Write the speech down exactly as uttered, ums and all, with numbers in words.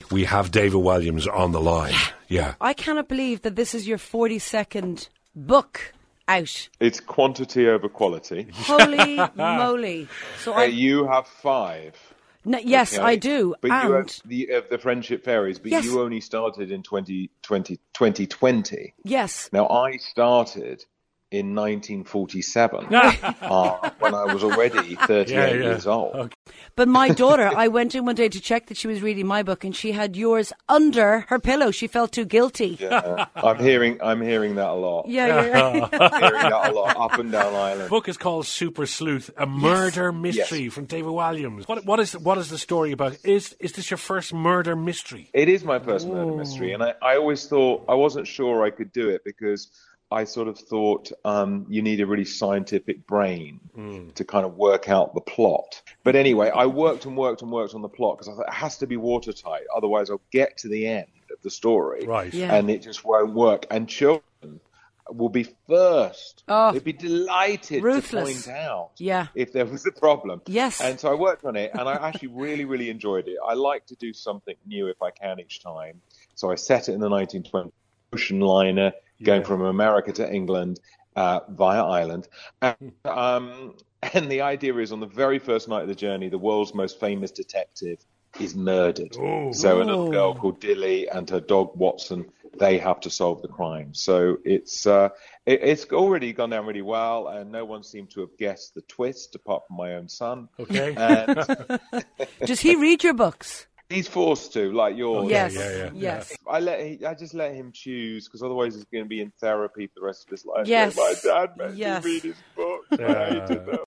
we have David Walliams on the line. Yeah. I cannot believe that this is your forty-second book out. It's quantity over quality. Holy moly. So Uh, I, you have five. no, yes, okay? I do. But and you have the, uh, the Friendship Fairies, but Yes. you only started in twenty twenty, twenty twenty. yes. Now, I started in nineteen forty-seven uh, when I was already thirty-eight Yeah, yeah. years old. Okay. But my daughter, I went in one day to check that she was reading my book, and she had yours under her pillow. She felt too guilty. Yeah, I'm hearing I'm hearing that a lot. Yeah, yeah. I'm hearing that a lot up and down The Ireland. book is called Super Sleuth, a murder mystery Yes. from David Walliams. What, what is what is the story about? Is is this your first murder mystery? It is my first murder mystery, and I, I always thought I wasn't sure I could do it because I sort of thought um, you need a really scientific brain to kind of work out the plot. But anyway, I worked and worked and worked on the plot because I thought it has to be watertight, otherwise I'll get to the end of the story, Right. Yeah. and it just won't work. And children will be first. Oh. They'd be delighted Ruthless. to point out Yeah. if there was a problem. Yes. And so I worked on it, and I actually really, really enjoyed it. I like to do something new if I can each time. So I set it in the nineteen twenties, ocean liner, going Yeah. from America to England uh, via Ireland. And, um, and the idea is on the very first night of the journey, the world's most famous detective is murdered. Oh. So a little Oh. girl called Dilly and her dog Watson, they have to solve the crime. So it's uh, it, it's already gone down really well, and no one seemed to have guessed the twist apart from my own son. Okay. And Does he read your books? he's forced to, like yours. Yes. yeah, yeah, yes. I let he, I just let him choose because otherwise he's going to be in therapy for the rest of his life. Yes. My dad made Yes. me read his book. Yeah. I hated that.